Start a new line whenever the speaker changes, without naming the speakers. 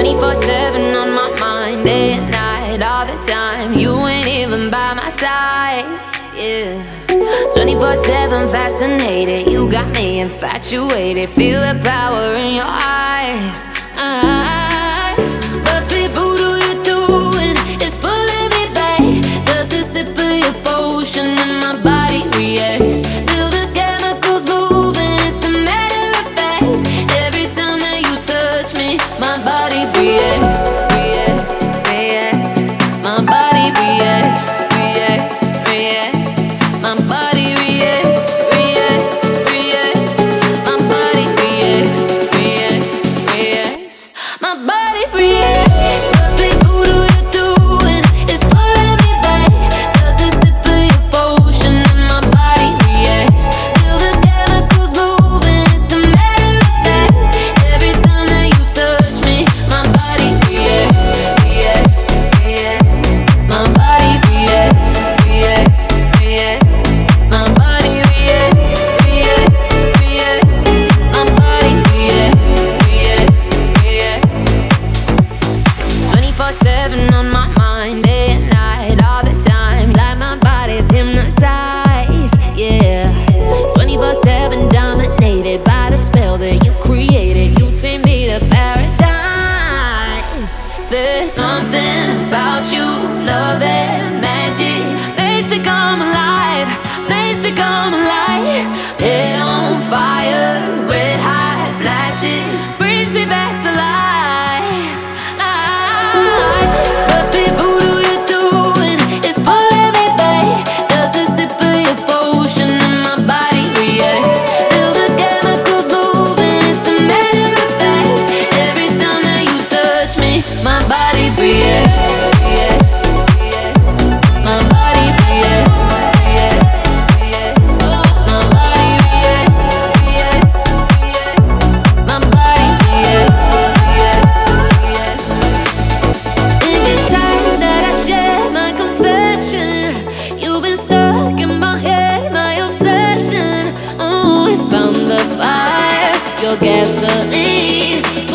24/7 on my mind, day and night, all the time. You ain't even by my side, yeah. 24/7 fascinated, you got me infatuated. Feel the power in your eyes. Must be voodoo you're doing, it's pulling me back. Just a sip of your potion and my body reacts. Feel the chemicals moving, it's a matter of fact. Every time that you touch me, my body reacts, reacts, reacts. My body reacts, reacts, reacts. My body reacts, reacts, reacts. My body reacts, reacts, reacts. My body reacts. Must be voodoo you're doing, it's pulling me back. Just a sip of your potion and my body reacts. Feel the chemicals moving, it's a matter of fact. Every time that you touch me, my body reacts, reacts, reacts. My body reacts, reacts, reacts. My body reacts, reacts, reacts. My body reacts, reacts, reacts. 24/7 on my mind, day and night, all the time. Like my body's hypnotized, yeah. 24/7 dominated by the spell that you created. You take me to paradise. There's something about you, love and magic. Makes me come alive, makes me come alive. Head on fire, red hot flashes, brings me back to life. Must be voodoo you're doing, it's pulling me back. Just a sip of your potion and my body reacts. Feel the chemicals moving, it's a matter of fact. Every time that you touch me, my body reacts, reacts, reacts. My body reacts, reacts, reacts. My body reacts, reacts, reacts. My body reacts, reacts, reacts. Think it's time that I share my confession. You've been stuck in my head, my obsession. Oh, we found the fire, your gasoline.